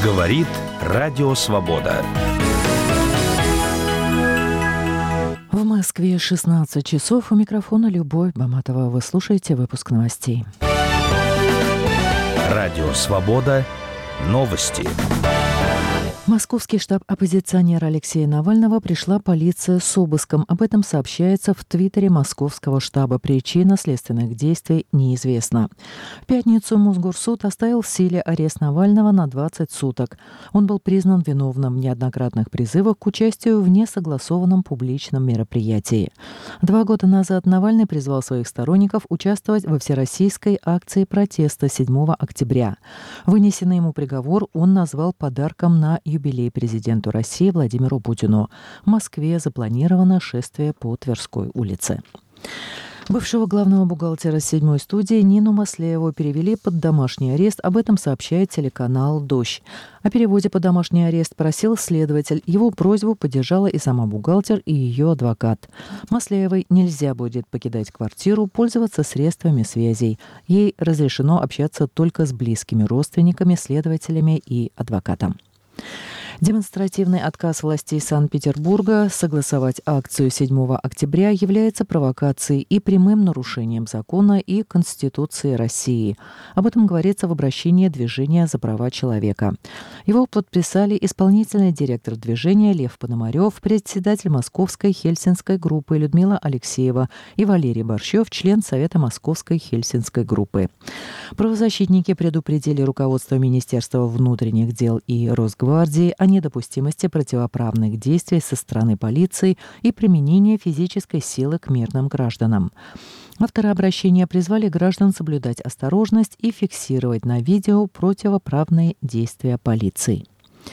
Говорит Радио Свобода. В Москве 16 часов. У микрофона Любовь Баматова. Вы слушаете выпуск новостей. Радио Свобода. Новости. В московский штаб оппозиционера Алексея Навального пришла полиция с обыском. Об этом сообщается в твиттере московского штаба. Причина следственных действий неизвестна. В пятницу Мосгорсуд оставил в силе арест Навального на 20 суток. Он был признан виновным в неоднократных призывах к участию в несогласованном публичном мероприятии. 2 года назад Навальный призвал своих сторонников участвовать во всероссийской акции протеста 7 октября. Вынесенный ему приговор он назвал подарком на юбилей президенту России Владимиру Путину. В Москве запланировано шествие по Тверской улице. Бывшего главного бухгалтера «Седьмой студии» Нину Маслееву перевели под домашний арест. Об этом сообщает телеканал «Дождь». О переводе под домашний арест просил следователь. Его просьбу поддержала и сама бухгалтер, и ее адвокат. Маслеевой нельзя будет покидать квартиру, пользоваться средствами связей. Ей разрешено общаться только с близкими родственниками, следователями и адвокатом. Демонстративный отказ властей Санкт-Петербурга согласовать акцию 7 октября является провокацией и прямым нарушением закона и Конституции России. Об этом говорится в обращении движения «За права человека». Его подписали исполнительный директор движения Лев Пономарев, председатель Московской Хельсинской группы Людмила Алексеева и Валерий Борщев, член Совета Московской Хельсинской группы. Правозащитники предупредили руководство Министерства внутренних дел и Росгвардии о недопустимости противоправных действий со стороны полиции и применения физической силы к мирным гражданам. Авторы обращения призвали граждан соблюдать осторожность и фиксировать на видео противоправные действия полиции.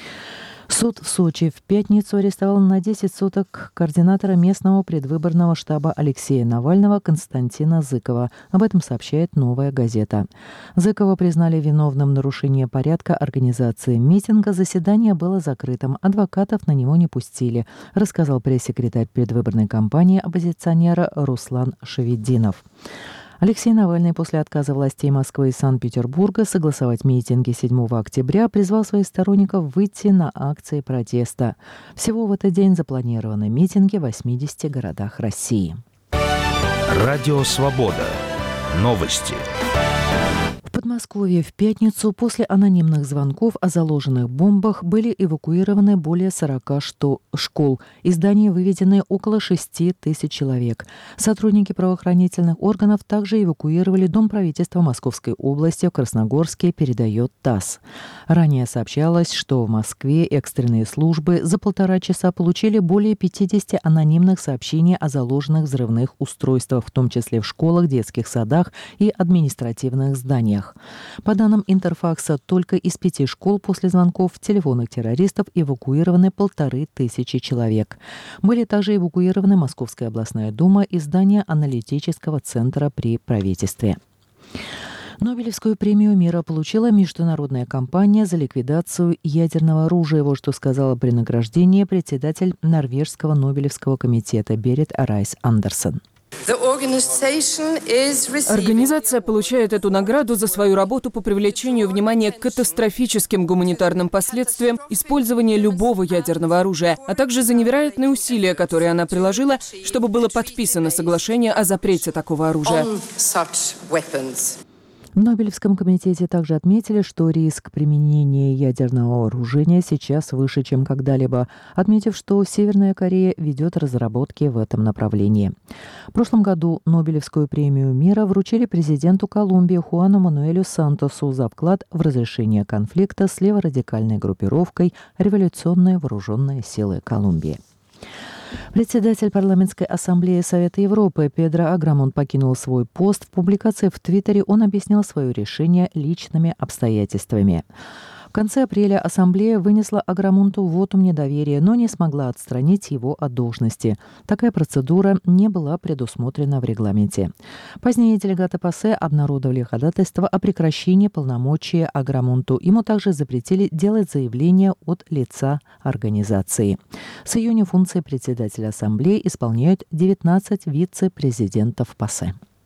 Суд в Сочи в пятницу арестовал на 10 суток координатора местного предвыборного штаба Алексея Навального Константина Зыкова. Об этом сообщает «Новая газета». Зыкова признали виновным в нарушении порядка организации митинга. Заседание было закрытым. Адвокатов на него не пустили, рассказал пресс-секретарь предвыборной кампании оппозиционера Руслан Шаведдинов. Алексей Навальный после отказа властей Москвы и Санкт-Петербурга согласовать митинги 7 октября призвал своих сторонников выйти на акции протеста. Всего в этот день запланированы митинги в 80 городах России. Радио Свобода. Новости. В Подмосковье в пятницу после анонимных звонков о заложенных бомбах были эвакуированы более 40 школ. Из зданий выведены около 6 тысяч человек. Сотрудники правоохранительных органов также эвакуировали Дом правительства Московской области в Красногорске, передает ТАСС. Ранее сообщалось, что в Москве экстренные службы за 1,5 часа получили более 50 анонимных сообщений о заложенных взрывных устройствах, в том числе в школах, детских садах и административных зданиях. По данным Интерфакса, только из 5 школ после звонков телефонных террористов эвакуированы 1500 человек. Были также эвакуированы Московская областная дума и здание аналитического центра при правительстве. Нобелевскую премию мира получила международная кампания за ликвидацию ядерного оружия. Вот что сказала при награждении председатель Норвежского Нобелевского комитета Берит Райс Андерсон. Организация получает эту награду за свою работу по привлечению внимания к катастрофическим гуманитарным последствиям использования любого ядерного оружия, а также за невероятные усилия, которые она приложила, чтобы было подписано соглашение о запрете такого оружия. В Нобелевском комитете также отметили, что риск применения ядерного вооружения сейчас выше, чем когда-либо, отметив, что Северная Корея ведет разработки в этом направлении. В прошлом году Нобелевскую премию мира вручили президенту Колумбии Хуану Мануэлю Сантосу за вклад в разрешение конфликта с леворадикальной группировкой «Революционные вооруженные силы Колумбии». Председатель парламентской ассамблеи Совета Европы Педро Аграмонт покинул свой пост. В публикации в Твиттере он объяснил свое решение личными обстоятельствами. В конце апреля ассамблея вынесла Аграмонту вотум недоверия, но не смогла отстранить его от должности. Такая процедура не была предусмотрена в регламенте. Позднее делегаты ПАСЕ обнародовали ходатайство о прекращении полномочий Аграмонту. Ему также запретили делать заявления от лица организации. С июня функции председателя ассамблеи исполняют 19 вице-президентов ПАСЕ.